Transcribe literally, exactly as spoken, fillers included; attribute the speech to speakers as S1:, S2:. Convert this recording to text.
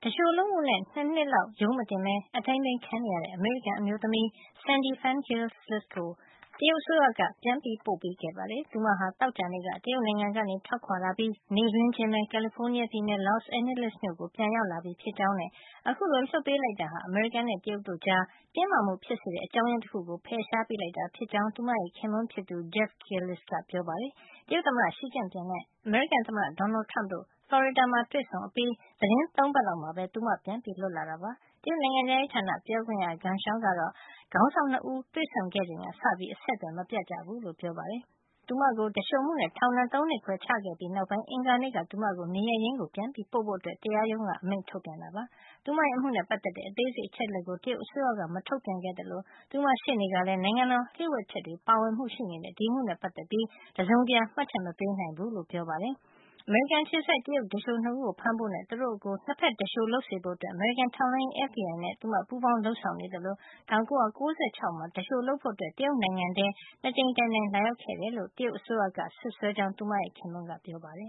S1: ရှို့လုံးမှုနဲ့နှစ်နှစ်လောက်ရုံးမတင်ပဲအထိန်းသိမ်းခံနေရတဲ့အမေရိကန်အမျိုးသမီး Sandy Phan-Gillis ကိုတရုတ်အစိုးရကပြန်ပို့ပေးခဲ့ပါတယ်။ သူမဟာသောကြာနေ့ကတရုတ်နိုင်ငံကနေထွက်ခွါလာပြီးနေ့တွင်းချင်းပဲ ကယ်လီဖိုးနီးယားပြည်နယ် Los Angeles မြို့ကိုပြန်ရောက်လာပြီဖြစ်ကြောင်းနဲ့အခုလိုလွှတ်ပေးလိုက်တာဟာအမေရိကန်နဲ့တရုတ်တို့ကြားတင်းမာမှုဖြစ်စေတဲ့အကြောင်းရင်းတခုကိုဖယ်ရှားပေးလိုက်တာဖြစ်ကြောင်းသူမရဲ့ခင်ပွန်းဖြစ်သူ Jeff Gillis ကပြောပါတယ်။ တရုတ်သမ္မတ Xi Jinping နဲ့အမေရိကန်သမ္မတ Donald Trump တို့ဖလော်ရီဒါမှာတွေ့ဆုံအပြီးသီတင်းသုံးပတ်လောက်မှာပဲသူမပြန်လွတ်လာတာပါ။ တရုတ်နိုင်ငံခြားရေးဌာနပြောခွင့်ရ Geng Shuang ကတော့ခေါင်းဆောင်နှစ်ဦးတွေ့ဆုံခဲ့ချိန်ကစပြီးအဆက်အသွယ်မပြတ်ကြဘူးလို့ပြောပါတယ်။ သူမကိုသူလျှိုမှုနဲ့ထောင်ဒဏ်သုံးနှစ်ခွဲချခဲ့ပြီးနောက်ပိုင်းအင်္ဂါနေ့ကသူမကိုနေရပ်ရင်းကိုပြန်ပို့ဖို့တရားရုံးကအမိန့်ထုတ်ပြန်ခဲ့တာပါ။ သူမရဲ့အမှုနဲ့ပတ်သက်တဲ့အသေးစိတ်အချက်အလက်ကိုတရုတ်အစိုးရကမထုတ်ပြန်ခဲ့သလိုသူမရှေ့နေကလည်းနိုင်ငံတော်လျှို့ဝှက်ချက်တွေပါဝင်မှုရှိနေတဲ့ဒီအမှုနဲ့ပတ်သက်ပြီးတစုံတရာမှတ်ချက်မပေးနိုင်ဘူးလို့ပြောပါတယ်။ အမေရိကန်အခြေစိုက်တရုတ်သူလျှိုနှစ်ဦးကိုဖမ်းဖို့နဲ့သူတို့ကိုနှစ်ဖက်သူလျှိုလုပ်စေဖို့အမေရိကန်ထောက်လှမ်းရေး F B I နဲ့သူမပူးပေါင်းလုပ်ဆောင်နေသလို၁၉၉၆ မှာသူလျှိုလုပ်ဖို့တရုတ်နိုင်ငံထဲနှစ်ကြိမ်တိုင်တိုင်လာရောက်ခဲ့တယ်လို့တရုတ်အစိုးရကစွပ်စွဲကြောင်းသူမရဲ့ခင်ပွန်းကပြောပါတယ